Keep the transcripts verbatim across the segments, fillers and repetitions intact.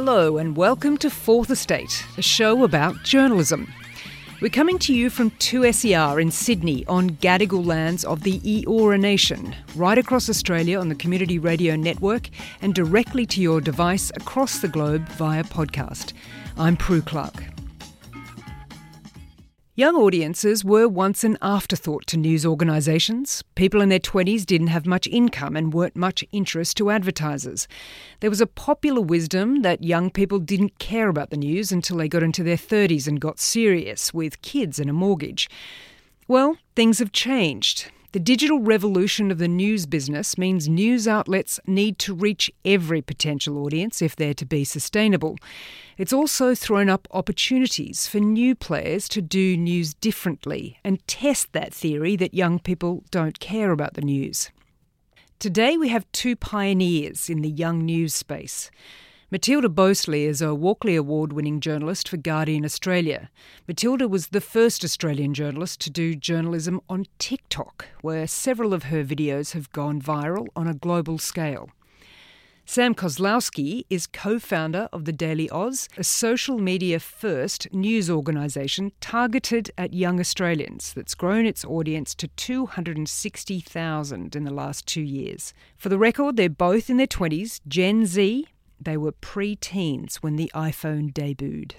Hello and welcome to Fourth Estate, a show about journalism. We're coming to you from two S E R in Sydney on Gadigal lands of the Eora Nation, right across Australia on the Community Radio Network and directly to your device across the globe via podcast. I'm Prue Clark. Young audiences were once an afterthought to news organisations. People in their twenties didn't have much income and weren't much interest to advertisers. There was a popular wisdom that young people didn't care about the news until they got into their thirties and got serious with kids and a mortgage. Well, things have changed. The digital revolution of the news business means news outlets need to reach every potential audience if they're to be sustainable. It's also thrown up opportunities for new players to do news differently and test that theory that young people don't care about the news. Today we have two pioneers in the young news space. Matilda Bosley is a Walkley Award-winning journalist for Guardian Australia. Matilda was the first Australian journalist to do journalism on TikTok, where several of her videos have gone viral on a global scale. Sam Kozlowski is co-founder of The Daily Aus, a social media-first news organisation targeted at young Australians that's grown its audience to two hundred sixty thousand in the last two years. For the record, they're both in their twenties, Gen Z. They were pre-teens when the iPhone debuted.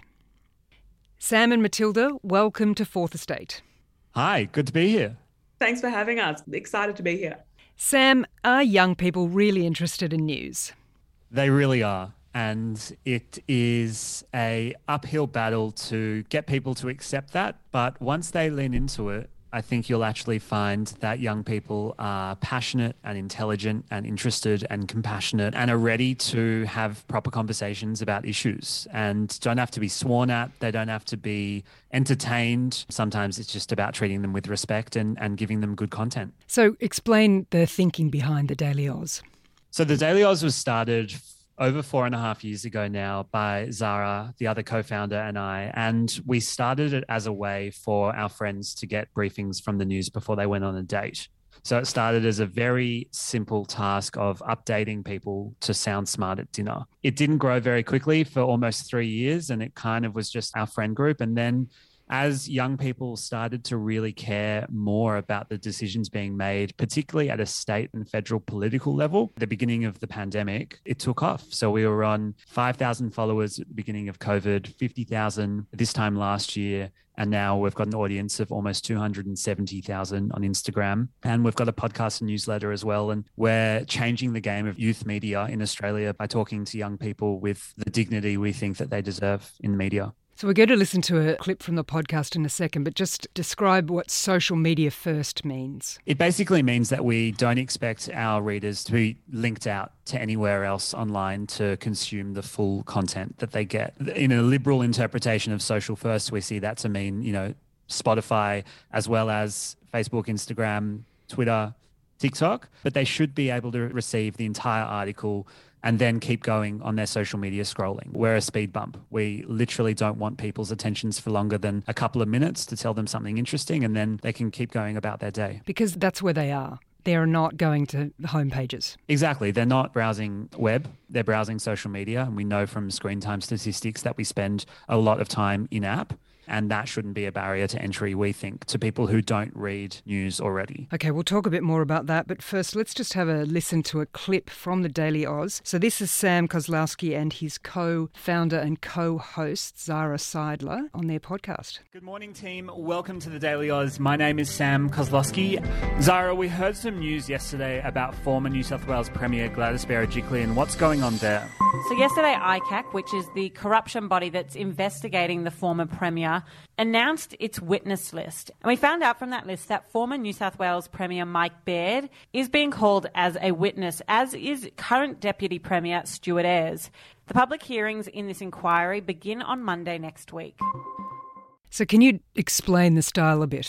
Sam and Matilda, welcome to Fourth Estate. Hi, good to be here. Thanks for having us. Excited to be here. Sam, are young people really interested in news? They really are. And it is a uphill battle to get people to accept that. But once they lean into it, I think you'll actually find that young people are passionate and intelligent and interested and compassionate and are ready to have proper conversations about issues and don't have to be sworn at. They don't have to be entertained. Sometimes it's just about treating them with respect and, and giving them good content. So explain the thinking behind the Daily Aus. So the Daily Aus was started over four and a half years ago now by Zara, the other co-founder, and I. And we started it as a way for our friends to get briefings from the news before they went on a date. So it started as a very simple task of updating people to sound smart at dinner. It didn't grow very quickly for almost three years, and it kind of was just our friend group. And then as young people started to really care more about the decisions being made, particularly at a state and federal political level, at the beginning of the pandemic, it took off. So we were on five thousand followers at the beginning of COVID, fifty thousand this time last year. And now we've got an audience of almost two hundred seventy thousand on Instagram. And we've got a podcast and newsletter as well. And we're changing the game of youth media in Australia by talking to young people with the dignity we think that they deserve in the media. So we're going to listen to a clip from the podcast in a second, but just describe what social media first means. It basically means that we don't expect our readers to be linked out to anywhere else online to consume the full content that they get. In a liberal interpretation of social first, we see that to mean, you know, Spotify as well as Facebook, Instagram, Twitter, TikTok, but they should be able to receive the entire article and then keep going on their social media scrolling. We're a speed bump. We literally don't want people's attentions for longer than a couple of minutes to tell them something interesting, and then they can keep going about their day. Because that's where they are. They're not going to home pages. Exactly. They're not browsing web. They're browsing social media. And we know from screen time statistics that we spend a lot of time in-app. And that shouldn't be a barrier to entry, we think, to people who don't read news already. Okay, we'll talk a bit more about that. But first, let's just have a listen to a clip from the Daily Aus. So this is Sam Kozlowski and his co-founder and co-host, Zara Seidler, on their podcast. Good morning, team. Welcome to the Daily Aus. My name is Sam Kozlowski. Zara, we heard some news yesterday about former New South Wales Premier Gladys Berejiklian. What's going on there? So yesterday, I C A C, which is the corruption body that's investigating the former Premier, announced its witness list. And we found out from that list that former New South Wales Premier Mike Baird is being called as a witness, as is current Deputy Premier Stuart Ayres. The public hearings in this inquiry begin on Monday next week. So can you explain the style a bit?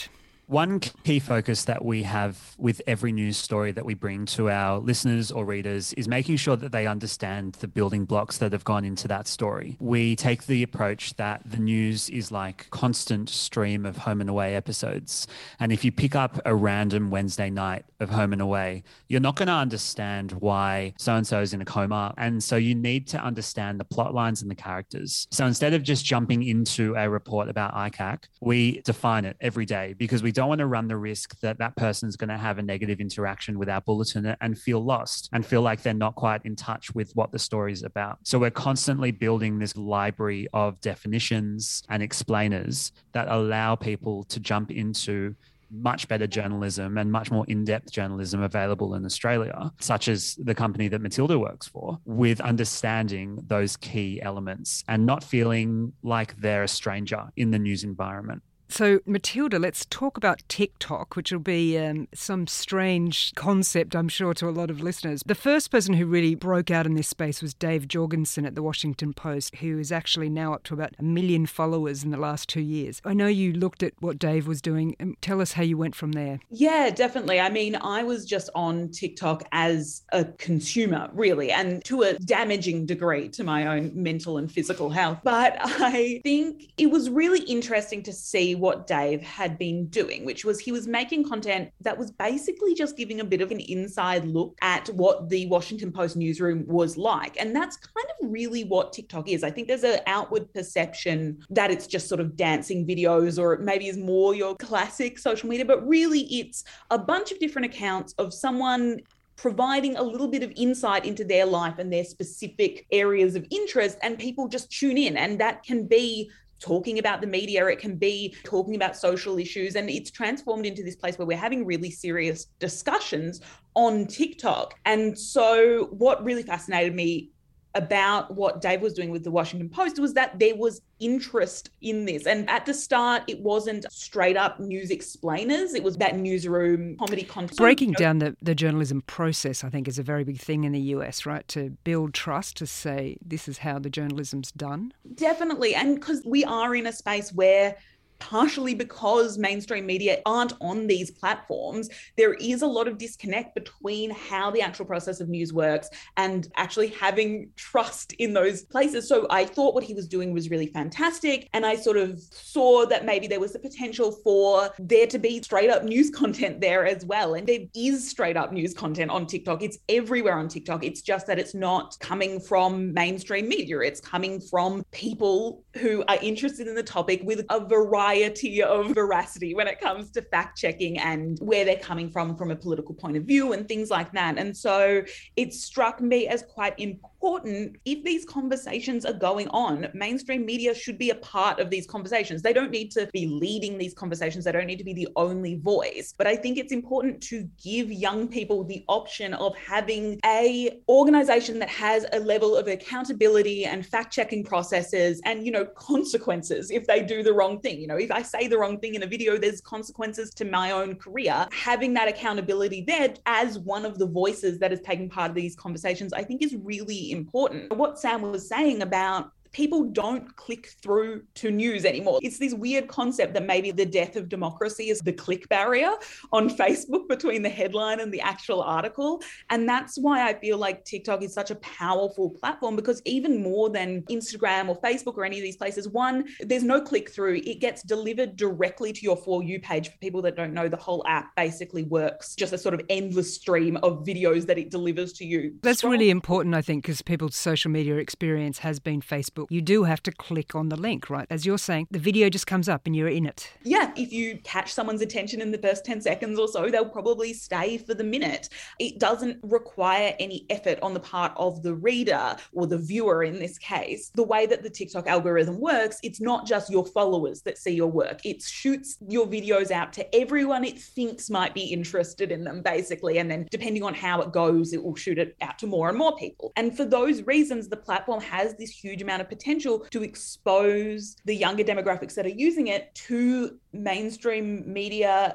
One key focus that we have with every news story that we bring to our listeners or readers is making sure that they understand the building blocks that have gone into that story. We take the approach that the news is like a constant stream of Home and Away episodes. And if you pick up a random Wednesday night of Home and Away, you're not going to understand why so-and-so is in a coma. And so you need to understand the plot lines and the characters. So instead of just jumping into a report about I C A C, we define it every day because we don't want to run the risk that that person's going to have a negative interaction with our bulletin and feel lost and feel like they're not quite in touch with what the story is about. So we're constantly building this library of definitions and explainers that allow people to jump into much better journalism and much more in-depth journalism available in Australia, such as the company that Matilda works for, with understanding those key elements and not feeling like they're a stranger in the news environment. So, Matilda, let's talk about TikTok, which will be um, some strange concept, I'm sure, to a lot of listeners. The first person who really broke out in this space was Dave Jorgensen at the Washington Post, who is actually now up to about a million followers in the last two years. I know you looked at what Dave was doing. Tell us how you went from there. Yeah, definitely. I mean, I was just on TikTok as a consumer, really, and to a damaging degree to my own mental and physical health. But I think it was really interesting to see what Dave had been doing, which was he was making content that was basically just giving a bit of an inside look at what the Washington Post newsroom was like. And that's kind of really what TikTok is. I think there's an outward perception that it's just sort of dancing videos or it maybe is more your classic social media, but really it's a bunch of different accounts of someone providing a little bit of insight into their life and their specific areas of interest, and people just tune in. And that can be talking about the media, it can be talking about social issues, and it's transformed into this place where we're having really serious discussions on TikTok. And so what really fascinated me about what Dave was doing with the Washington Post was that there was interest in this. And at the start, it wasn't straight up news explainers. It was that newsroom comedy content. Breaking down the, the journalism process, I think, is a very big thing in the U S, right? To build trust, to say this is how the journalism's done. Definitely. And because we are in a space where partially because mainstream media aren't on these platforms, there is a lot of disconnect between how the actual process of news works and actually having trust in those places. So I thought what he was doing was really fantastic. And I sort of saw that maybe there was the potential for there to be straight up news content there as well. And there is straight up news content on TikTok. It's everywhere on TikTok. It's just that it's not coming from mainstream media. It's coming from people who are interested in the topic with a variety of veracity when it comes to fact checking and where they're coming from from a political point of view and things like that. And so it struck me as quite important, if these conversations are going on, mainstream media should be a part of these conversations. They don't need to be leading these conversations. They don't need to be the only voice. But I think it's important to give young people the option of having a organization that has a level of accountability and fact checking processes and, you know, consequences if they do the wrong thing. You know, if I say the wrong thing in a video, there's consequences to my own career. Having that accountability there as one of the voices that is taking part of these conversations, I think is really important. What Sam was saying about people don't click through to news anymore. It's this weird concept that maybe the death of democracy is the click barrier on Facebook between the headline and the actual article. And that's why I feel like TikTok is such a powerful platform, because even more than Instagram or Facebook or any of these places, one, there's no click through. It gets delivered directly to your For You page. For people that don't know, the whole app basically works just a sort of endless stream of videos that it delivers to you. That's really important, I think, because people's social media experience has been Facebook. You do have to click on the link, right? As you're saying, the video just comes up and you're in it. Yeah, if you catch someone's attention in the first ten seconds or so, they'll probably stay for the minute. It doesn't require any effort on the part of the reader or the viewer in this case. The way that the TikTok algorithm works, it's not just your followers that see your work. It shoots your videos out to everyone it thinks might be interested in them, basically. And then depending on how it goes, it will shoot it out to more and more people. And for those reasons, the platform has this huge amount of potential to expose the younger demographics that are using it to mainstream media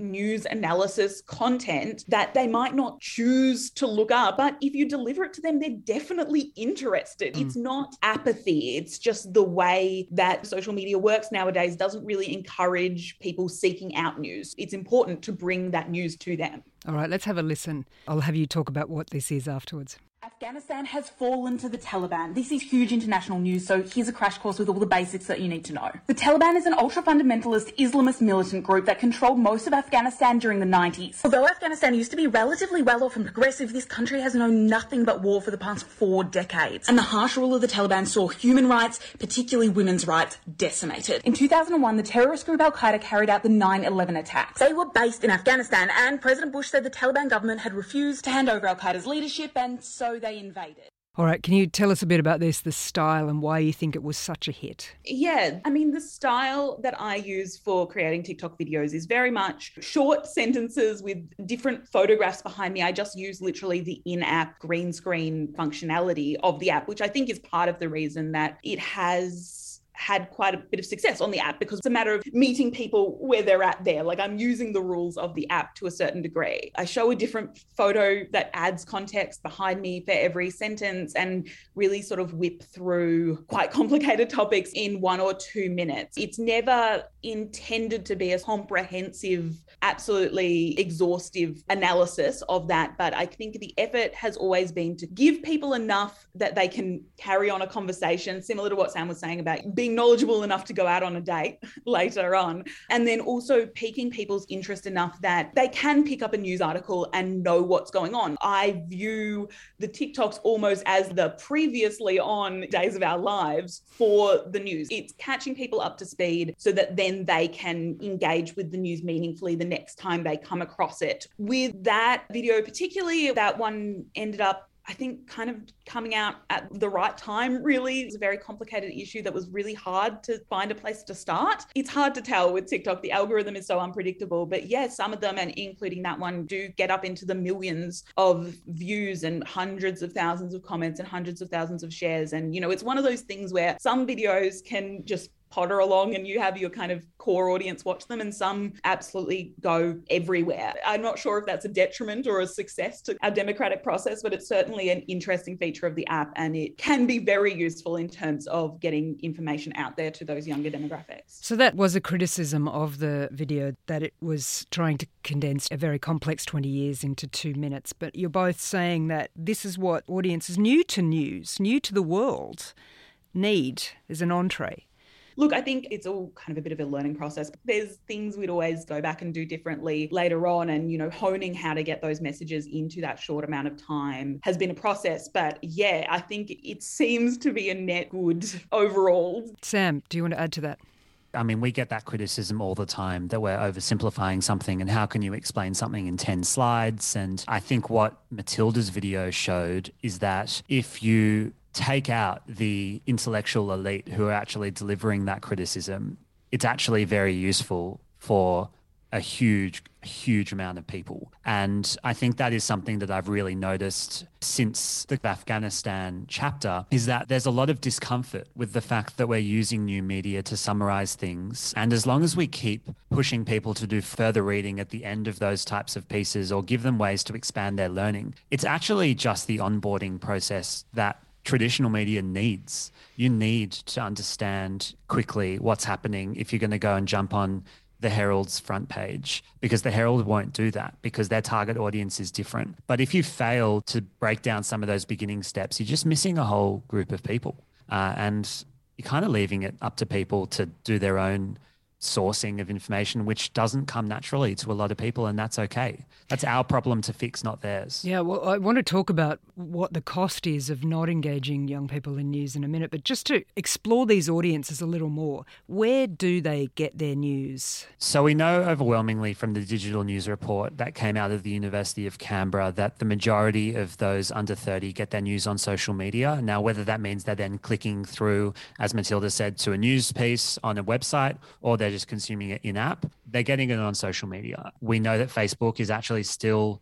news analysis content that they might not choose to look up, but if you deliver it to them, they're definitely interested. Mm. It's not apathy. It's just the way that social media works nowadays doesn't really encourage people seeking out news. It's important to bring that news to them. All right, let's have a listen. I'll have you talk about what this is afterwards. Afghanistan has fallen to the Taliban. This is huge international news, so here's a crash course with all the basics that you need to know. The Taliban is an ultra-fundamentalist Islamist militant group that controlled most of Afghanistan during the nineties. Although Afghanistan used to be relatively well-off and progressive, this country has known nothing but war for the past four decades. And the harsh rule of the Taliban saw human rights, particularly women's rights, decimated. In two thousand one, the terrorist group Al-Qaeda carried out the nine eleven attacks. They were based in Afghanistan, and President Bush said the Taliban government had refused to hand over Al-Qaeda's leadership, and so they invaded. All right, can you tell us a bit about this, the style, and why you think it was such a hit? Yeah, I mean, the style that I use for creating TikTok videos is very much short sentences with different photographs behind me. I just use literally the in-app green screen functionality of the app, which I think is part of the reason that it has had quite a bit of success on the app, because it's a matter of meeting people where they're at there. Like, I'm using the rules of the app to a certain degree. I show a different photo that adds context behind me for every sentence and really sort of whip through quite complicated topics in one or two minutes. It's never intended to be a comprehensive, absolutely exhaustive analysis of that. But I think the effort has always been to give people enough that they can carry on a conversation, similar to what Sam was saying about being knowledgeable enough to go out on a date later on, and then also piquing people's interest enough that they can pick up a news article and know what's going on. I view the TikToks almost as the previously on Days of Our Lives for the news. It's catching people up to speed so that then they can engage with the news meaningfully the next time they come across it. With that video particularly, that one ended up, I think, kind of coming out at the right time, really. It was a very complicated issue that was really hard to find a place to start. It's hard to tell with TikTok. The algorithm is so unpredictable. But yeah, some of them, and including that one, do get up into the millions of views and hundreds of thousands of comments and hundreds of thousands of shares. And, you know, it's one of those things where some videos can just potter along and you have your kind of core audience watch them, and some absolutely go everywhere. I'm not sure if that's a detriment or a success to our democratic process, but it's certainly an interesting feature of the app, and it can be very useful in terms of getting information out there to those younger demographics. So that was a criticism of the video, that it was trying to condense a very complex twenty years into two minutes. But you're both saying that this is what audiences new to news, new to the world, need as an entree. Look, I think it's all kind of a bit of a learning process. There's things we'd always go back and do differently later on, and, you know, honing how to get those messages into that short amount of time has been a process. But yeah, I think it seems to be a net good overall. Sam, do you want to add to that? I mean, we get that criticism all the time that we're oversimplifying something, and how can you explain something in ten slides? And I think what Matilda's video showed is that if you take out the intellectual elite who are actually delivering that criticism, it's actually very useful for a huge, huge amount of people. And I think that is something that I've really noticed since the Afghanistan chapter, is that there's a lot of discomfort with the fact that we're using new media to summarize things. And as long as we keep pushing people to do further reading at the end of those types of pieces, or give them ways to expand their learning, it's actually just the onboarding process that traditional media needs. You need to understand quickly what's happening if you're going to go and jump on the Herald's front page, because the Herald won't do that, because their target audience is different. But if you fail to break down some of those beginning steps, you're just missing a whole group of people. Uh, and you're kind of leaving it up to people to do their own sourcing of information, which doesn't come naturally to a lot of people, and that's okay. That's our problem to fix, not theirs. Yeah, well, I want to talk about what the cost is of not engaging young people in news in a minute, but just to explore these audiences a little more, where do they get their news? So we know overwhelmingly from the Digital News Report that came out of the University of Canberra that the majority of those under thirty get their news on social media. Now, whether that means they're then clicking through, as Matilda said, to a news piece on a website, or they're just consuming it in-app, they're getting it on social media. We know that Facebook is actually still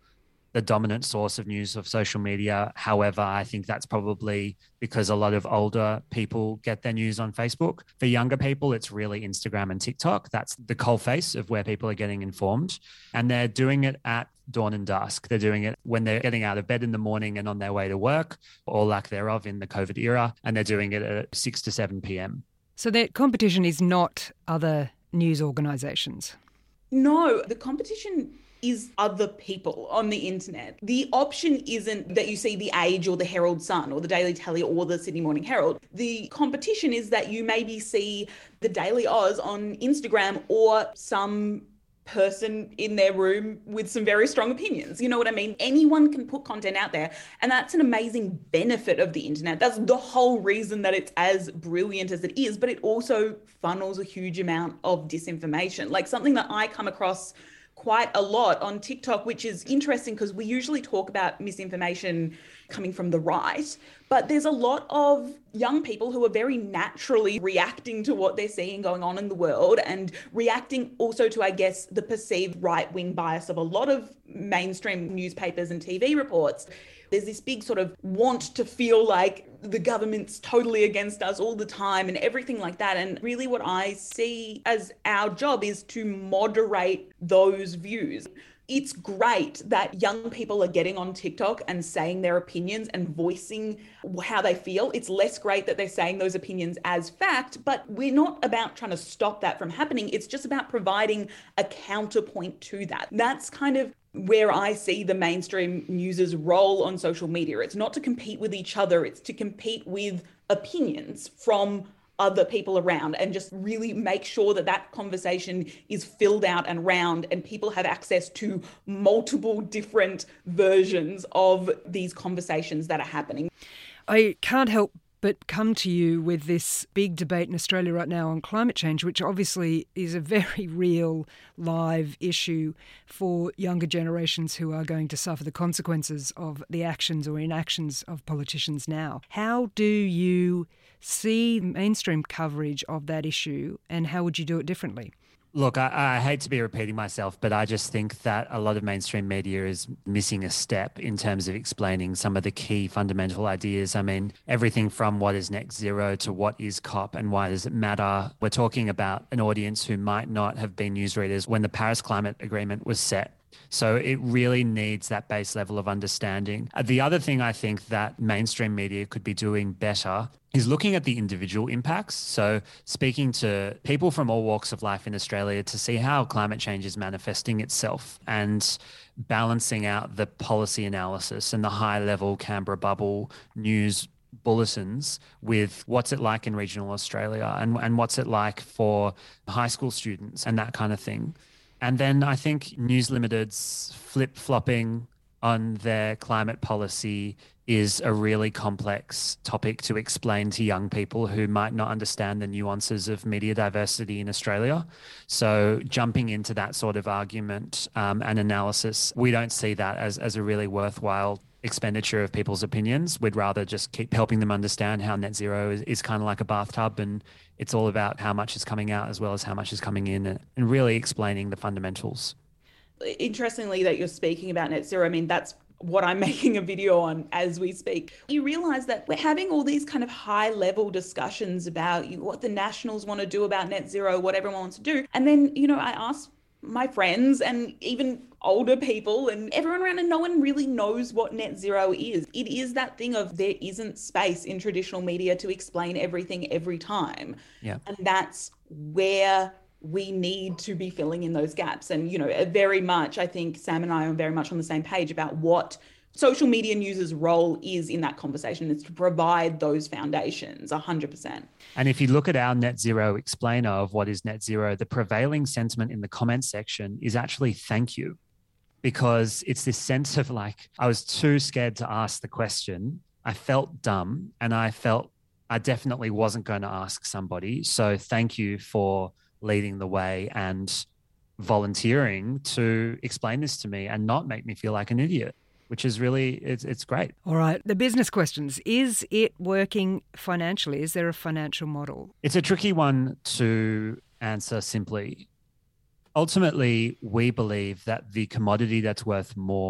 the dominant source of news of social media. However, I think that's probably because a lot of older people get their news on Facebook. For younger people, it's really Instagram and TikTok. That's the coalface of where people are getting informed. And they're doing it at dawn and dusk. They're doing it when they're getting out of bed in the morning and on their way to work, or lack thereof in the COVID era. And they're doing it at six to seven p.m. So their competition is not other news organisations? No, the competition is other people on the internet. The option isn't that you see The Age or the Herald Sun or the Daily Telegraph or the Sydney Morning Herald. The competition is that you maybe see the Daily Oz on Instagram or some person in their room with some very strong opinions. You know what I mean? Anyone can put content out there, and that's an amazing benefit of the internet. That's the whole reason that it's as brilliant as it is, but it also funnels a huge amount of disinformation. Like something that I come across quite a lot on TikTok, which is interesting because we usually talk about misinformation coming from the right, but there's a lot of young people who are very naturally reacting to what they're seeing going on in the world and reacting also to, I guess, the perceived right-wing bias of a lot of mainstream newspapers and T V reports. There's this big sort of want to feel like the government's totally against us all the time and everything like that. And really what I see as our job is to moderate those views. It's great that young people are getting on TikTok and saying their opinions and voicing how they feel. It's less great that they're saying those opinions as fact, but we're not about trying to stop that from happening. It's just about providing a counterpoint to that. That's kind of where I see the mainstream news's role on social media. It's not to compete with each other, it's to compete with opinions from other people around and just really make sure that that conversation is filled out and round and people have access to multiple different versions of these conversations that are happening. I can't help but come to you with this big debate in Australia right now on climate change, which obviously is a very real live issue for younger generations who are going to suffer the consequences of the actions or inactions of politicians now. How do you see mainstream coverage of that issue and how would you do it differently? Look, I, I hate to be repeating myself, but I just think that a lot of mainstream media is missing a step in terms of explaining some of the key fundamental ideas. I mean, everything from what is net zero to what is COP and why does it matter. We're talking about an audience who might not have been newsreaders when the Paris Climate Agreement was set. So it really needs that base level of understanding. The other thing I think that mainstream media could be doing better is looking at the individual impacts. So speaking to people from all walks of life in Australia to see how climate change is manifesting itself and balancing out the policy analysis and the high level Canberra bubble news bulletins with what's it like in regional Australia and, and what's it like for high school students and that kind of thing. And then I think News Limited's flip-flopping on their climate policy is a really complex topic to explain to young people who might not understand the nuances of media diversity in Australia. So jumping into that sort of argument um, and analysis, we don't see that as, as a really worthwhile expenditure of people's opinions. We'd rather just keep helping them understand how net zero is, is kind of like a bathtub and it's all about how much is coming out as well as how much is coming in and, and really explaining the fundamentals. Interestingly that you're speaking about net zero, I mean, that's what I'm making a video on as we speak. You realise that we're having all these kind of high level discussions about what the Nationals want to do about net zero, what everyone wants to do. And then, you know, I asked my friends and even older people and everyone around and no one really knows what net zero is. It is that thing of there isn't space in traditional media to explain everything every time. Yeah. And that's where we need to be filling in those gaps. And, you know, very much, I think Sam and I are very much on the same page about what social media news's role is in that conversation. It's to provide those foundations, one hundred percent. And if you look at our net zero explainer of what is net zero, the prevailing sentiment in the comment section is actually thank you, because it's this sense of like, I was too scared to ask the question. I felt dumb and I felt I definitely wasn't going to ask somebody. So thank you for leading the way and volunteering to explain this to me and not make me feel like an idiot, which is really, it's, it's great. All right. The business questions. Is it working financially? Is there a financial model? It's a tricky one to answer simply. Ultimately, we believe that the commodity that's worth more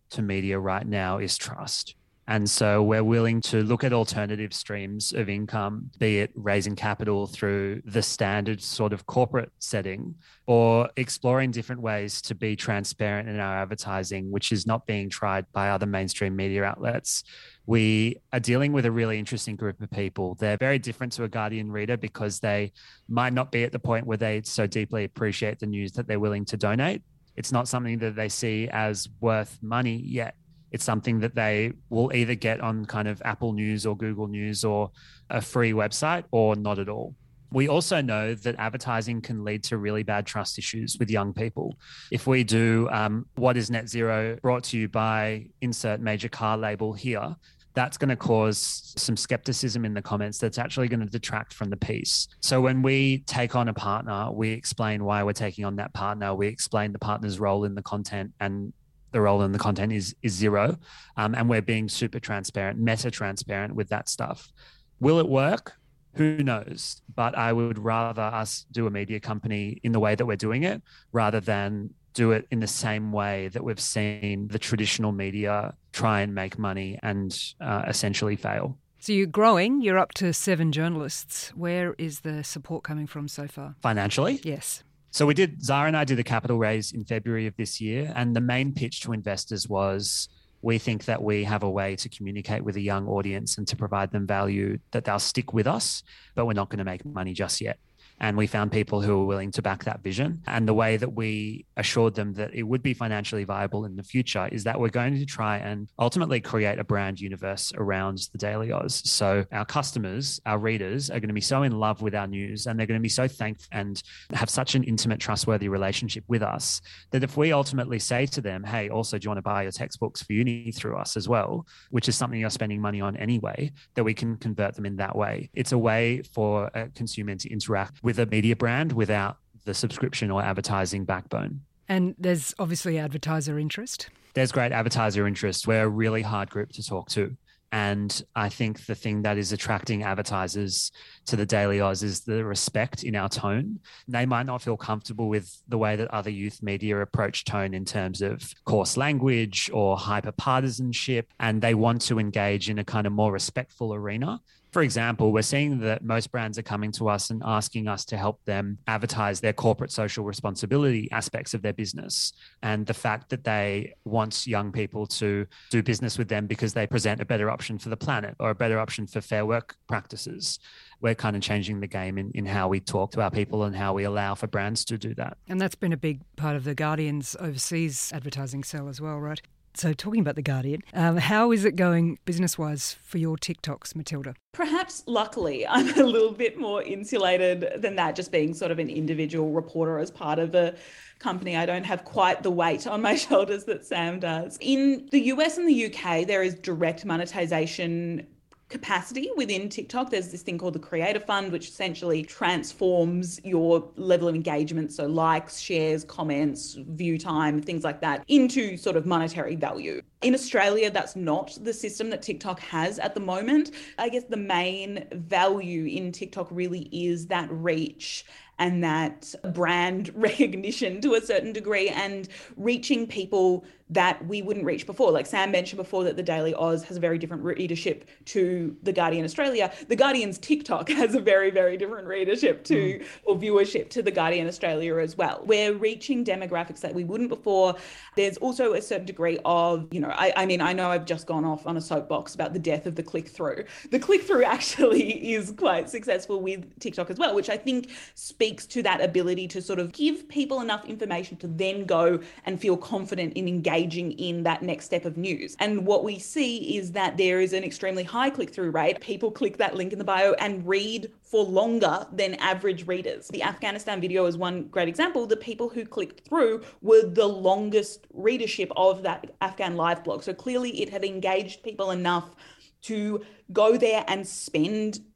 to media right now is trust. And so we're willing to look at alternative streams of income, be it raising capital through the standard sort of corporate setting or exploring different ways to be transparent in our advertising, which is not being tried by other mainstream media outlets. We are dealing with a really interesting group of people. They're very different to a Guardian reader because they might not be at the point where they so deeply appreciate the news that they're willing to donate. It's not something that they see as worth money yet. It's something that they will either get on kind of Apple News or Google News or a free website or not at all. We also know that advertising can lead to really bad trust issues with young people. If we do um, What is Net Zero brought to you by insert major car label here, that's going to cause some skepticism in the comments that's actually going to detract from the piece. So when we take on a partner, we explain why we're taking on that partner. We explain the partner's role in the content, and the role in the content is is zero. Um, and we're being super transparent, meta transparent with that stuff. Will it work? Who knows? But I would rather us do a media company in the way that we're doing it rather than do it in the same way that we've seen the traditional media try and make money and uh, essentially fail. So you're growing, you're up to seven journalists. Where is the support coming from so far? Financially? Yes. So we did, Zara and I did a capital raise in February of this year. And the main pitch to investors was, we think that we have a way to communicate with a young audience and to provide them value that they'll stick with us, but we're not going to make money just yet. And we found people who were willing to back that vision. And the way that we assured them that it would be financially viable in the future is that we're going to try and ultimately create a brand universe around the Daily Aus. So our customers, our readers are going to be so in love with our news, and they're going to be so thankful and have such an intimate, trustworthy relationship with us that if we ultimately say to them, hey, also, do you want to buy your textbooks for uni through us as well, which is something you're spending money on anyway, that we can convert them in that way. It's a way for a consumer to interact with with a media brand without the subscription or advertising backbone. And there's obviously advertiser interest. There's great advertiser interest. We're a really hard group to talk to. And I think the thing that is attracting advertisers to the Daily Aus is the respect in our tone. They might not feel comfortable with the way that other youth media approach tone in terms of coarse language or hyper-partisanship, and they want to engage in a kind of more respectful arena. For example, we're seeing that most brands are coming to us and asking us to help them advertise their corporate social responsibility aspects of their business. And the fact that they want young people to do business with them because they present a better option for the planet or a better option for fair work practices. We're kind of changing the game in, in how we talk to our people and how we allow for brands to do that. And that's been a big part of the Guardian's overseas advertising sell as well, right? So talking about The Guardian, um, how is it going business-wise for your TikToks, Matilda? Perhaps luckily I'm a little bit more insulated than that, just being sort of an individual reporter as part of a company. I don't have quite the weight on my shoulders that Sam does. In the U S and the U K, there is direct monetization capacity within TikTok. There's this thing called the Creator Fund, which essentially transforms your level of engagement, so likes, shares, comments, view time, things like that, into sort of monetary value. In Australia, that's not the system that TikTok has at the moment. I guess the main value in TikTok really is that reach and that brand recognition to a certain degree, and reaching people that we wouldn't reach before. Like Sam mentioned before that the Daily Aus has a very different readership to The Guardian Australia. The Guardian's TikTok has a very, very different readership to, mm. or viewership to The Guardian Australia as well. We're reaching demographics that we wouldn't before. There's also a certain degree of, you know, I, I mean, I know I've just gone off on a soapbox about the death of the click-through. The click-through actually is quite successful with TikTok as well, which I think speaks to that ability to sort of give people enough information to then go and feel confident in engaging in that next step of news. And what we see is that there is an extremely high click-through rate. People click that link in the bio and read for longer than average readers. The Afghanistan video is one great example. The people who clicked through were the longest readership of that Afghan live blog. So clearly it had engaged people enough to go there and spend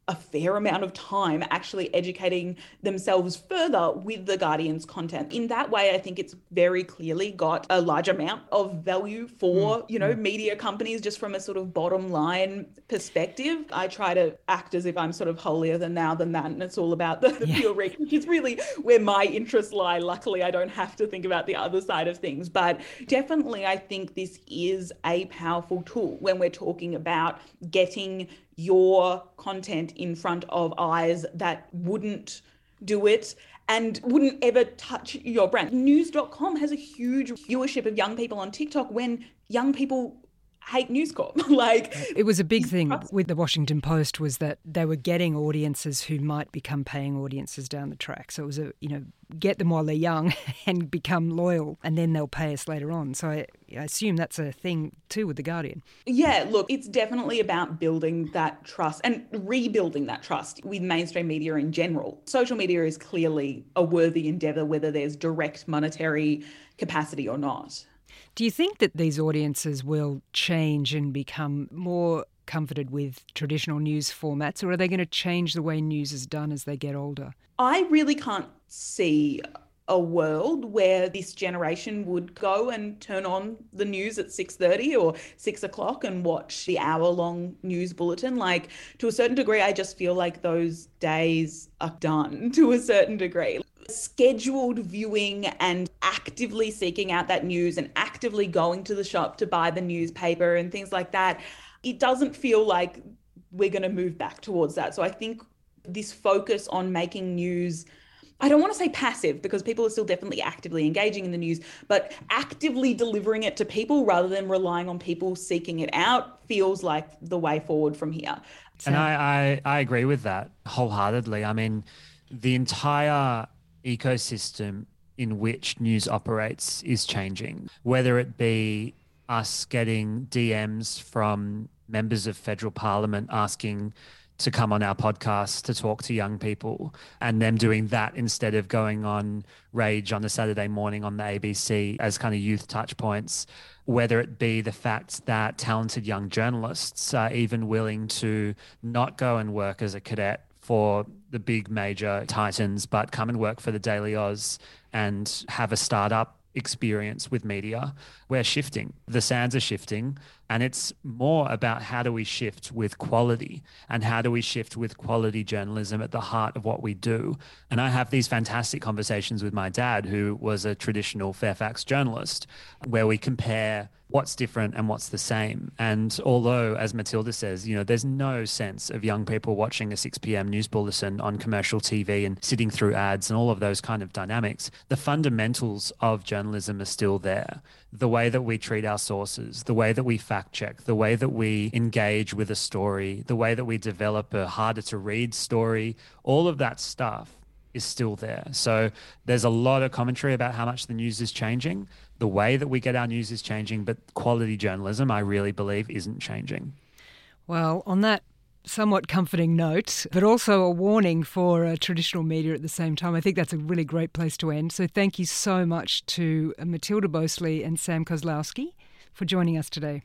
a fair amount of time actually educating themselves further with the Guardian's content. In that way, I think it's very clearly got a large amount of value for, mm. you know, mm. media companies just from a sort of bottom line perspective. I try to act as if I'm sort of holier than thou than that, and it's all about the, the yeah. pure reach, which is really where my interests lie. Luckily, I don't have to think about the other side of things. But definitely, I think this is a powerful tool when we're talking about getting your content in front of eyes that wouldn't do it and wouldn't ever touch your brand. News dot com has a huge viewership of young people on TikTok when young people hate News Corp. Like, it was a big thing with the Washington Post was that they were getting audiences who might become paying audiences down the track. So it was a, you know, get them while they're young and become loyal, and then they'll pay us later on. So I, I assume that's a thing too with The Guardian. Yeah, look, it's definitely about building that trust and rebuilding that trust with mainstream media in general. Social media is clearly a worthy endeavour, whether there's direct monetary capacity or not. Do you think that these audiences will change and become more comforted with traditional news formats, or are they going to change the way news is done as they get older? I really can't see a world where this generation would go and turn on the news at six thirty or six o'clock and watch the hour-long news bulletin. Like, to a certain degree, I just feel like those days are done to a certain degree. Scheduled viewing and actively seeking out that news and actively going to the shop to buy the newspaper and things like that, it doesn't feel like we're going to move back towards that. So I think this focus on making news, I don't want to say passive, because people are still definitely actively engaging in the news, but actively delivering it to people rather than relying on people seeking it out feels like the way forward from here. So. And I, I, I agree with that wholeheartedly. I mean, the entire ecosystem in which news operates is changing, whether it be us getting D Ms from members of federal parliament asking to come on our podcast to talk to young people, and them doing that instead of going on Rage on a Saturday morning on the A B C as kind of youth touch points, whether it be the fact that talented young journalists are even willing to not go and work as a cadet for the big major titans, but come and work for the Daily Oz and have a startup experience with media. We're shifting. The sands are shifting, and it's more about how do we shift with quality, and how do we shift with quality journalism at the heart of what we do. And I have these fantastic conversations with my dad, who was a traditional Fairfax journalist, where we compare what's different and what's the same. And although, as Matilda says, you know, there's no sense of young people watching a six p.m. news bulletin on commercial T V and sitting through ads and all of those kind of dynamics, the fundamentals of journalism are still there. The way that we treat our sources, the way that we fact check, the way that we engage with a story, the way that we develop a harder to read story, all of that stuff is still there. So there's a lot of commentary about how much the news is changing. The way that we get our news is changing, but quality journalism, I really believe, isn't changing. Well, on that somewhat comforting note, but also a warning for uh, traditional media at the same time, I think that's a really great place to end. So thank you so much to Matilda Bosley and Sam Kozlowski for joining us today.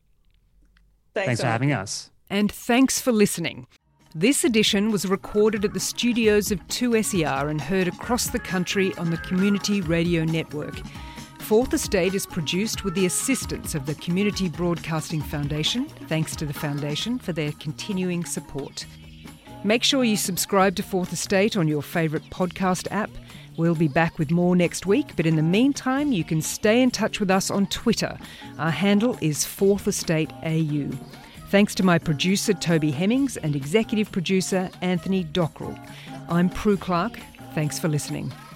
Thanks, thanks for having us. And thanks for listening. This edition was recorded at the studios of two S E R and heard across the country on the Community Radio Network. Fourth Estate is produced with the assistance of the Community Broadcasting Foundation. Thanks to the Foundation for their continuing support. Make sure you subscribe to Fourth Estate on your favourite podcast app. We'll be back with more next week, but in the meantime, you can stay in touch with us on Twitter. Our handle is Fourth Estate A U. Thanks to my producer, Toby Hemmings, and executive producer, Anthony Dockrell. I'm Prue Clark. Thanks for listening.